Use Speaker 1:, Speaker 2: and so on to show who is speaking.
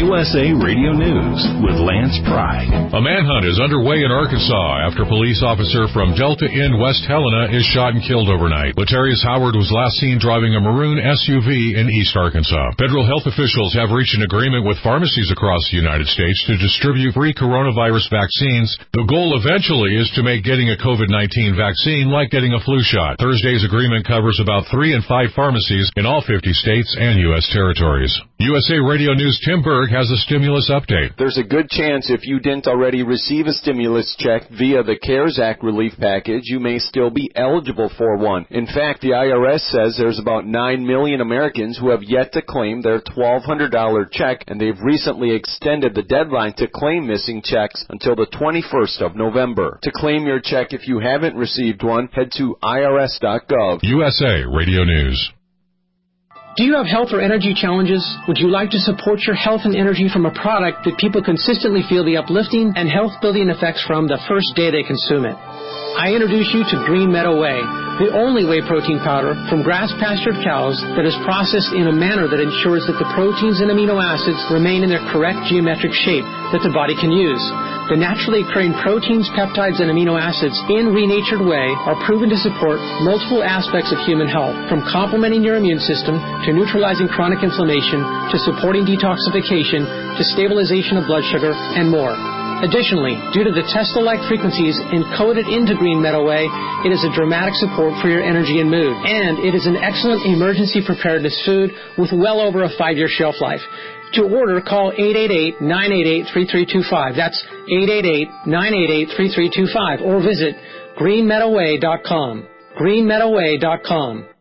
Speaker 1: USA Radio News with Lance Pride.
Speaker 2: A manhunt is underway in Arkansas after a police officer from Delta Inn West Helena is shot and killed overnight. Latarius Howard was last seen driving a maroon SUV in East Arkansas. Federal health officials have reached an agreement with pharmacies across the United States to distribute free coronavirus vaccines. The goal eventually is to make getting a COVID-19 vaccine like getting a flu shot. Thursday's agreement covers about 3 in 5 pharmacies in all 50 states and U.S. territories. USA Radio News' Tim Berg has a stimulus update.
Speaker 3: There's a good chance if you didn't already receive a stimulus check via the CARES Act relief package, you may still be eligible for one. In fact, the IRS says there's about 9 million Americans who have yet to claim their $1,200 check, and they've recently extended the deadline to claim missing checks until the 21st of November. To claim your check if you haven't received one, head to irs.gov.
Speaker 2: USA Radio News.
Speaker 4: Do you have health or energy challenges? Would you like to support your health and energy from a product that people consistently feel the uplifting and health-building effects from the first day they consume it? I introduce you to Green Meadow Whey, the only whey protein powder from grass-pastured cows that is processed in a manner that ensures that the proteins and amino acids remain in their correct geometric shape that the body can use. The naturally occurring proteins, peptides, and amino acids in renatured whey are proven to support multiple aspects of human health, from complementing your immune system to neutralizing chronic inflammation to supporting detoxification to stabilization of blood sugar and more. Additionally, due to the Tesla-like frequencies encoded into Green Meadow Whey, it is a dramatic support for your energy and mood. And it is an excellent emergency preparedness food with well over a 5-year shelf life. To order, call 888-988-3325. That's 888-988-3325. Or visit greenmeadowway.com. greenmeadowway.com.